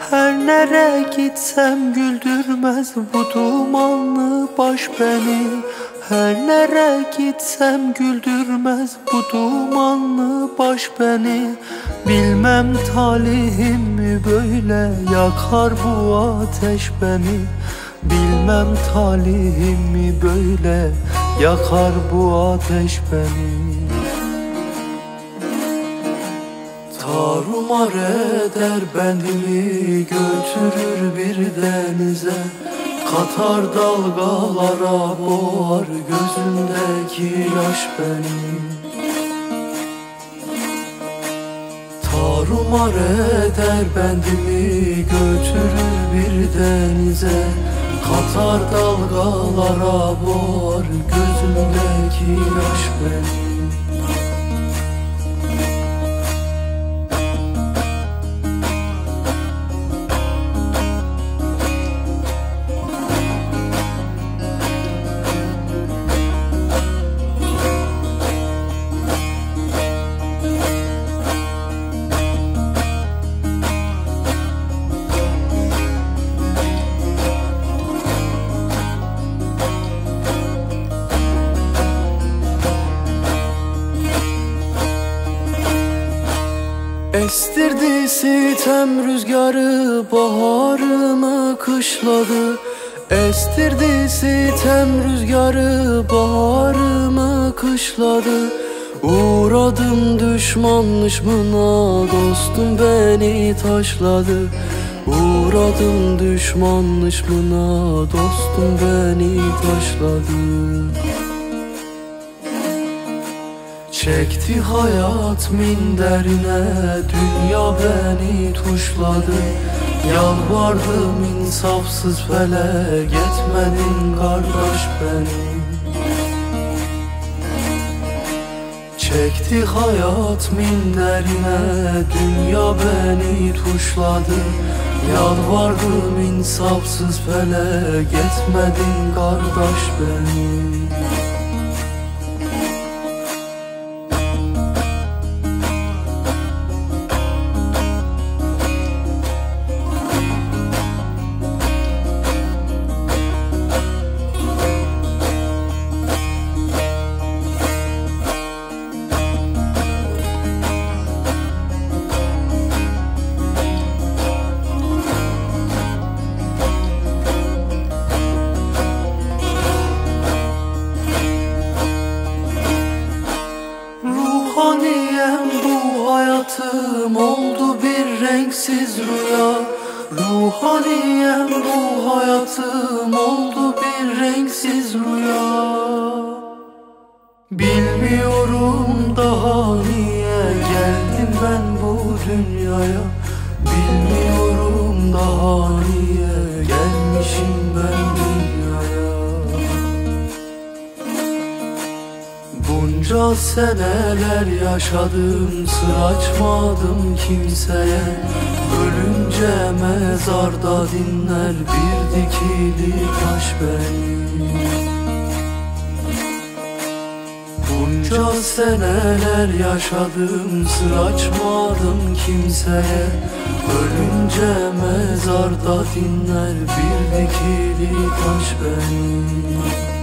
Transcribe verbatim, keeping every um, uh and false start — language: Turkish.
Her nere gitsem güldürmez bu dumanlı baş beni. Her nere gitsem güldürmez bu dumanlı baş beni. Bilmem talihim mi böyle yakar bu ateş beni. Bilmem talihim mi böyle yakar bu ateş beni. Tarumar eder bendimi, götürür bir denize. Katar dalgalara boğar gözümdeki yaş benim. Tarumar eder bendimi, götürür bir denize. Katar dalgalara boğar gözümdeki yaş benim. Estirdi sitem rüzgarı, baharımı kışladı. Estirdi sitem rüzgarı, baharımı kışladı. Uğradım düşman düşmana, dostum beni taşladı. Uğradım düşman düşmana, dostum beni taşladı. Çekti hayat minderine, dünya beni tuşladı. Yalvardım insafsız felek, etmedin kardeş beni. Çekti hayat minderine, dünya beni tuşladı. Yalvardım insafsız felek, etmedin kardeş beni. Ruhaniyem bu hayatım oldu bir renksiz rüya. Ruhaniyem bu hayatım oldu bir renksiz rüya. Bilmiyorum daha niye geldim ben bu dünyaya. Bilmiyorum daha niye gelmişim ben dünyaya. Bunca seneler yaşadım, sır açmadım kimseye. Ölünce mezarda dinler bir dikili taş beni. Bunca seneler yaşadım, sır açmadım kimseye. Ölünce mezarda dinler bir dikili taş beni.